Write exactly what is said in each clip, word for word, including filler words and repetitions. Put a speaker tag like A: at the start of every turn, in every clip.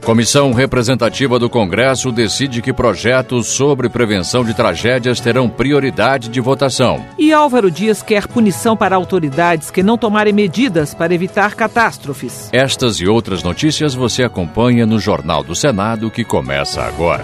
A: Comissão representativa do Congresso decide que projetos sobre prevenção de tragédias terão prioridade de votação.
B: E Álvaro Dias quer punição para autoridades que não tomarem medidas para evitar catástrofes.
A: Estas e outras notícias você acompanha no Jornal do Senado, que começa agora.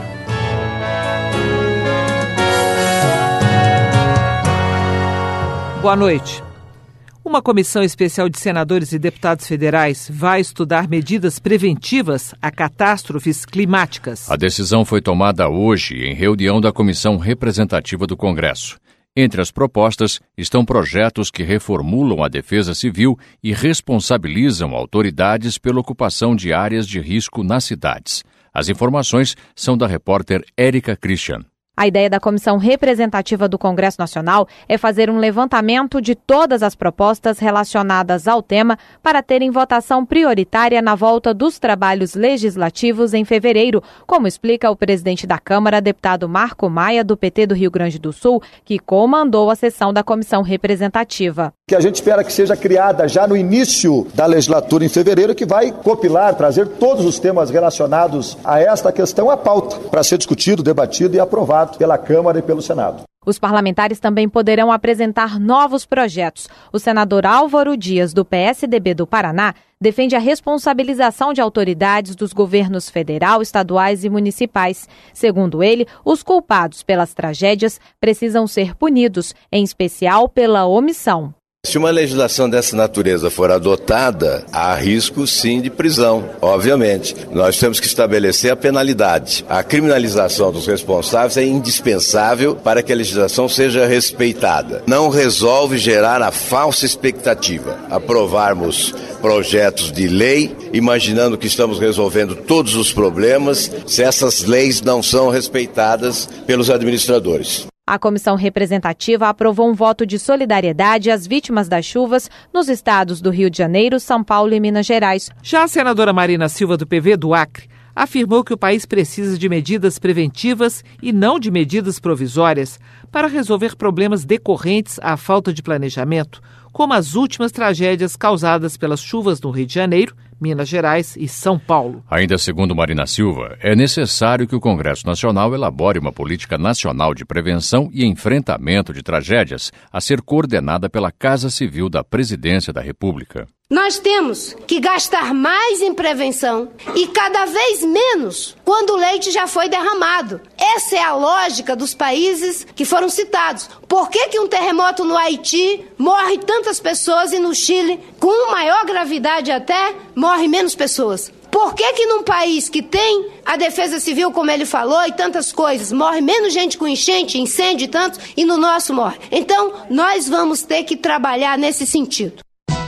B: Boa noite. Uma comissão especial de senadores e deputados federais vai estudar medidas preventivas a catástrofes climáticas.
A: A decisão foi tomada hoje em reunião da Comissão Representativa do Congresso. Entre as propostas estão projetos que reformulam a defesa civil e responsabilizam autoridades pela ocupação de áreas de risco nas cidades. As informações são da repórter Érica Christian.
C: A ideia da Comissão Representativa do Congresso Nacional é fazer um levantamento de todas as propostas relacionadas ao tema para terem votação prioritária na volta dos trabalhos legislativos em fevereiro, como explica o presidente da Câmara, deputado Marco Maia, do P T do Rio Grande do Sul, que comandou a sessão da Comissão Representativa.
D: Que a gente espera que seja criada já no início da legislatura em fevereiro, que vai compilar, trazer todos os temas relacionados a esta questão à pauta, para ser discutido, debatido e aprovado pela Câmara e pelo Senado.
C: Os parlamentares também poderão apresentar novos projetos. O senador Álvaro Dias, do P S D B do Paraná, defende a responsabilização de autoridades dos governos federal, estaduais e municipais. Segundo ele, os culpados pelas tragédias precisam ser punidos, em especial pela omissão.
E: Se uma legislação dessa natureza for adotada, há risco sim de prisão, obviamente. Nós temos que estabelecer a penalidade. A criminalização dos responsáveis é indispensável para que a legislação seja respeitada. Não resolve gerar a falsa expectativa. Aprovarmos projetos de lei, imaginando que estamos resolvendo todos os problemas, se essas leis não são respeitadas pelos administradores.
C: A comissão representativa aprovou um voto de solidariedade às vítimas das chuvas nos estados do Rio de Janeiro, São Paulo e Minas Gerais.
B: Já a senadora Marina Silva, do P V do Acre, afirmou que o país precisa de medidas preventivas e não de medidas provisórias para resolver problemas decorrentes à falta de planejamento, como as últimas tragédias causadas pelas chuvas no Rio de Janeiro, Minas Gerais e São Paulo.
A: Ainda segundo Marina Silva, é necessário que o Congresso Nacional elabore uma política nacional de prevenção e enfrentamento de tragédias a ser coordenada pela Casa Civil da Presidência da República.
F: Nós temos que gastar mais em prevenção e cada vez menos quando o leite já foi derramado. Essa é a lógica dos países que foram citados. Por que que um terremoto no Haiti morre tantas pessoas e no Chile, com maior gravidade até, morre menos pessoas? Por que que num país que tem a defesa civil, como ele falou, e tantas coisas, morre menos gente com enchente, incêndio e tantos, e no nosso morre? Então, nós vamos ter que trabalhar nesse sentido.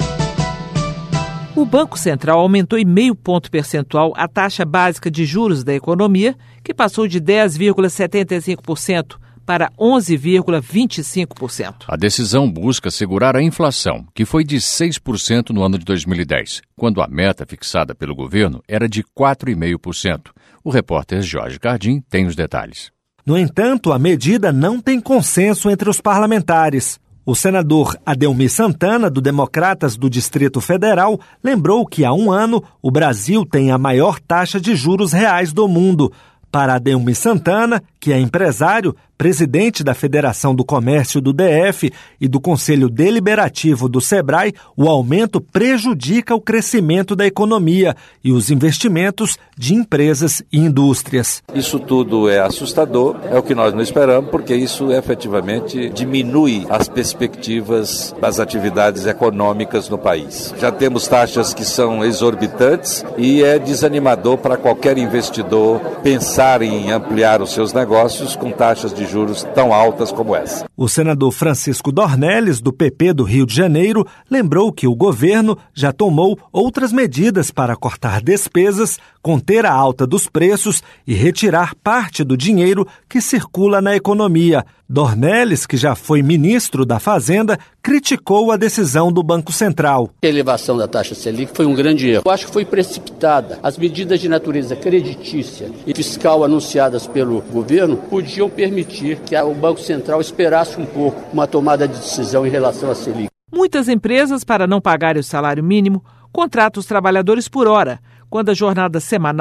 B: O Banco Central aumentou em meio ponto percentual a taxa básica de juros da economia, que passou de dez vírgula setenta e cinco por cento para onze vírgula vinte e cinco por cento.
A: A decisão busca segurar a inflação, que foi de seis por cento no ano de dois mil e dez, quando a meta fixada pelo governo era de quatro vírgula cinco por cento. O repórter Jorge Cardim tem os detalhes.
G: No entanto, a medida não tem consenso entre os parlamentares. O senador Adelmir Santana, do Democratas do Distrito Federal, lembrou que há um ano o Brasil tem a maior taxa de juros reais do mundo. Para Adelmir Santana, que é empresário, presidente da Federação do Comércio do D F e do Conselho Deliberativo do Sebrae, o aumento prejudica o crescimento da economia e os investimentos de empresas e indústrias.
H: Isso tudo é assustador, é o que nós não esperamos, porque isso efetivamente diminui as perspectivas das atividades econômicas no país. Já temos taxas que são exorbitantes e é desanimador para qualquer investidor pensar em ampliar os seus negócios com taxas de juros tão altas como essa.
G: O senador Francisco Dornelles, do P P do Rio de Janeiro, lembrou que o governo já tomou outras medidas para cortar despesas, conter a alta dos preços e retirar parte do dinheiro que circula na economia. Dornelles, que já foi ministro da Fazenda, criticou a decisão do Banco Central.
I: A elevação da taxa Selic foi um grande erro. Eu acho que foi precipitada. As medidas de natureza creditícia e fiscal anunciadas pelo governo podiam permitir que o Banco Central esperasse um pouco uma tomada de decisão em relação à Selic.
B: Muitas empresas, para não pagarem o salário mínimo, contratam os trabalhadores por hora, quando a jornada semanal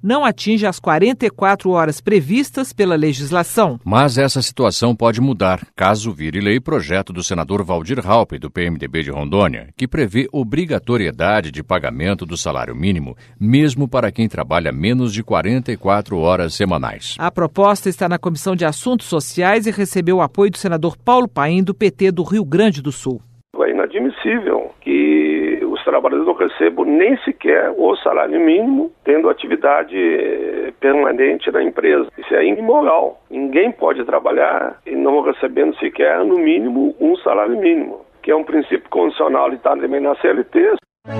B: não atinge as quarenta e quatro horas previstas pela legislação.
A: Mas essa situação pode mudar, caso vire lei projeto do senador Waldir Halpe, do P M D B de Rondônia, que prevê obrigatoriedade de pagamento do salário mínimo, mesmo para quem trabalha menos de quarenta e quatro horas semanais.
B: A proposta está na Comissão de Assuntos Sociais e recebeu o apoio do senador Paulo Paim, do P T do Rio Grande do Sul.
J: É inadmissível que os trabalhadores não recebam nem sequer o salário mínimo, tendo atividade permanente na empresa. Isso é imoral. Ninguém pode trabalhar e não recebendo sequer, no mínimo, um salário mínimo, que é um princípio constitucional e está também na C L T.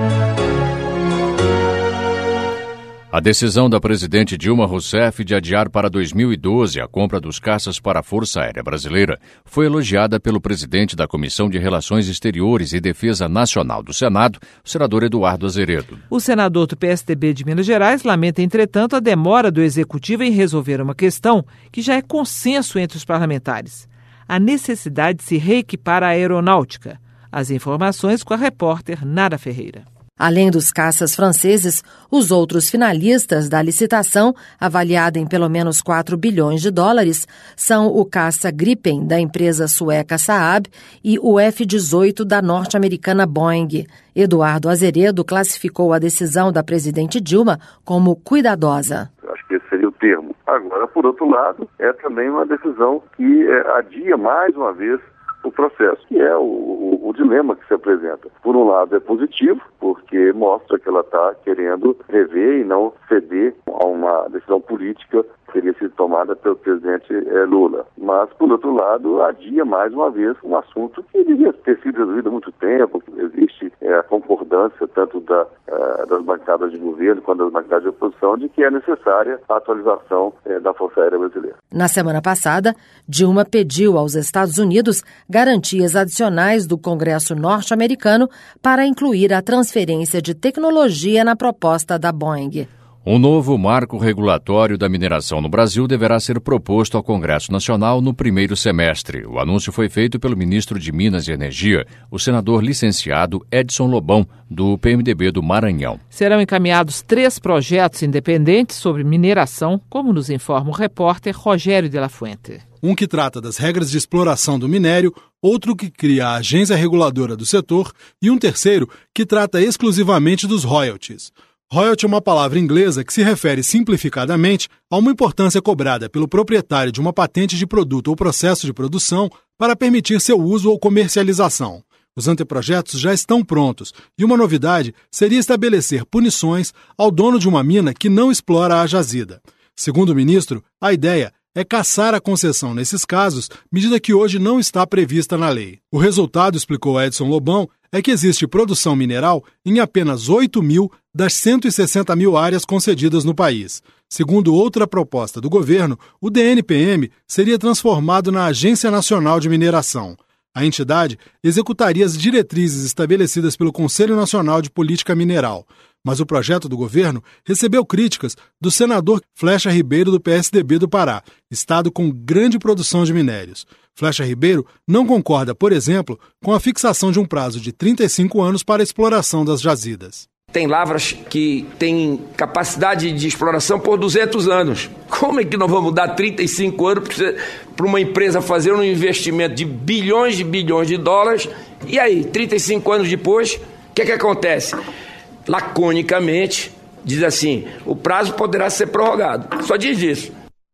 A: A decisão da presidente Dilma Rousseff de adiar para dois mil e doze a compra dos caças para a Força Aérea Brasileira foi elogiada pelo presidente da Comissão de Relações Exteriores e Defesa Nacional do Senado, o senador Eduardo Azeredo.
B: O senador do P S D B de Minas Gerais lamenta, entretanto, a demora do Executivo em resolver uma questão que já é consenso entre os parlamentares: a necessidade de se reequipar a aeronáutica. As informações com a repórter Nara Ferreira.
K: Além dos caças franceses, os outros finalistas da licitação, avaliada em pelo menos quatro bilhões de dólares, são o caça Gripen, da empresa sueca Saab, e o F dezoito da norte-americana Boeing. Eduardo Azeredo classificou a decisão da presidente Dilma como cuidadosa.
L: Acho que esse seria o termo. Agora, por outro lado, é também uma decisão que é, adia mais uma vez o processo, que é o, o, o dilema que se apresenta. Por um lado é positivo, porque mostra que ela está querendo rever e não ceder a uma decisão política que teria sido tomada pelo presidente eh, Lula. Mas, por outro lado, adia mais uma vez um assunto que devia ter sido resolvido há muito tempo. Existe eh, a concordância tanto da, eh, das bancadas de governo quanto das bancadas de oposição de que é necessária a atualização eh, da Força Aérea Brasileira.
K: Na semana passada, Dilma pediu aos Estados Unidos garantias adicionais do Congresso norte-americano para incluir a transferência de tecnologia na proposta da Boeing.
A: Um novo marco regulatório da mineração no Brasil deverá ser proposto ao Congresso Nacional no primeiro semestre. O anúncio foi feito pelo ministro de Minas e Energia, o senador licenciado Edson Lobão, do P M D B do Maranhão.
B: Serão encaminhados três projetos independentes sobre mineração, como nos informa o repórter Rogério de la Fuente.
M: Um que trata das regras de exploração do minério, outro que cria a agência reguladora do setor e um terceiro que trata exclusivamente dos royalties. Royalty é uma palavra inglesa que se refere simplificadamente a uma importância cobrada pelo proprietário de uma patente de produto ou processo de produção para permitir seu uso ou comercialização. Os anteprojetos já estão prontos e uma novidade seria estabelecer punições ao dono de uma mina que não explora a jazida. Segundo o ministro, a ideia é cassar a concessão nesses casos, medida que hoje não está prevista na lei. O resultado, explicou Edson Lobão, é que existe produção mineral em apenas oito mil das cento e sessenta mil áreas concedidas no país. Segundo outra proposta do governo, o D N P M seria transformado na Agência Nacional de Mineração. A entidade executaria as diretrizes estabelecidas pelo Conselho Nacional de Política Mineral. Mas o projeto do governo recebeu críticas do senador Flecha Ribeiro, do P S D B do Pará, estado com grande produção de minérios. Flecha Ribeiro não concorda, por exemplo, com a fixação de um prazo de trinta e cinco anos para a exploração das jazidas.
N: Tem lavras que têm capacidade de exploração por duzentos anos. Como é que nós vamos dar trinta e cinco anos para uma empresa fazer um investimento de bilhões e bilhões de dólares? E aí, trinta e cinco anos depois, o que é que acontece? Laconicamente, diz assim, o prazo poderá ser prorrogado. Só diz isso.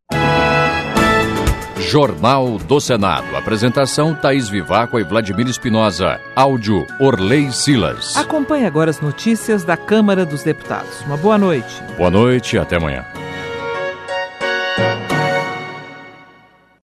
A: Jornal do Senado. Apresentação Thaís Viváqua e Vladimir Espinosa. Áudio Orley Silas.
B: Acompanhe agora as notícias da Câmara dos Deputados. Uma boa noite.
A: Boa noite e até amanhã.